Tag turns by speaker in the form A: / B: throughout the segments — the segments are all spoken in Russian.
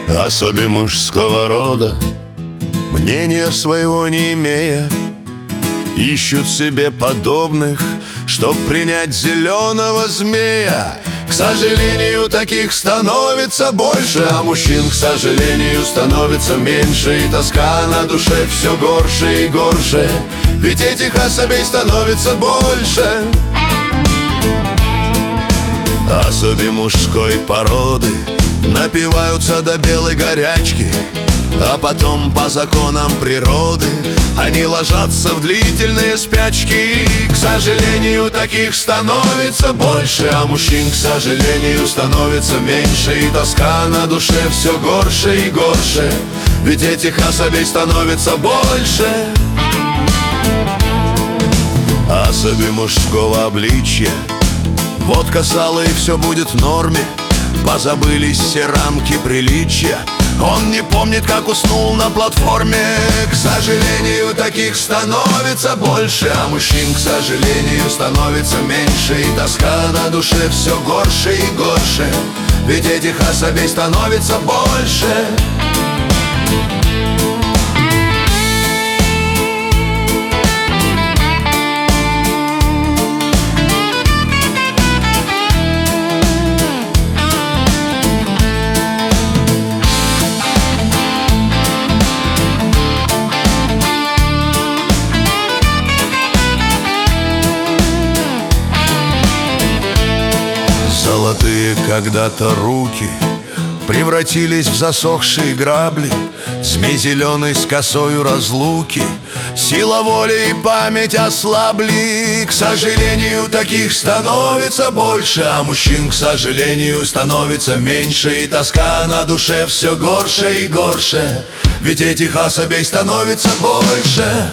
A: особи мужского рода, мнения своего не имея, ищут себе подобных, чтоб принять зеленого змея. К сожалению, таких становится больше, а мужчин, к сожалению, становится меньше. И тоска на душе все горше и горше, ведь этих особей становится больше. Особи мужской породы напиваются до белой горячки, а потом по законам природы они ложатся в длительные спячки. К сожалению, таких становится больше, а мужчин, к сожалению, становится меньше. И тоска на душе все горше и горше, ведь этих особей становится больше. Особи мужского обличья, водка, сало и все будет в норме. Позабылись все рамки приличия, он не помнит, как уснул на платформе. К сожалению, таких становится больше, а мужчин, к сожалению, становится меньше. И тоска на душе все горше и горше, ведь этих особей становится больше. Золотые когда-то руки превратились в засохшие грабли, змей зеленый с косою разлуки, сила воли и память ослабли. К сожалению, таких становится больше, а мужчин, к сожалению, становится меньше. И тоска на душе все горше и горше, ведь этих особей становится больше.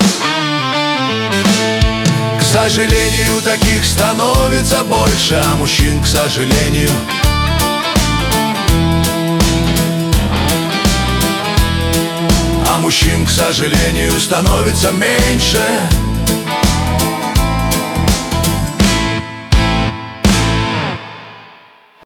A: К сожалению, таких становится больше, а мужчин, к сожалению, к сожалению, становится меньше.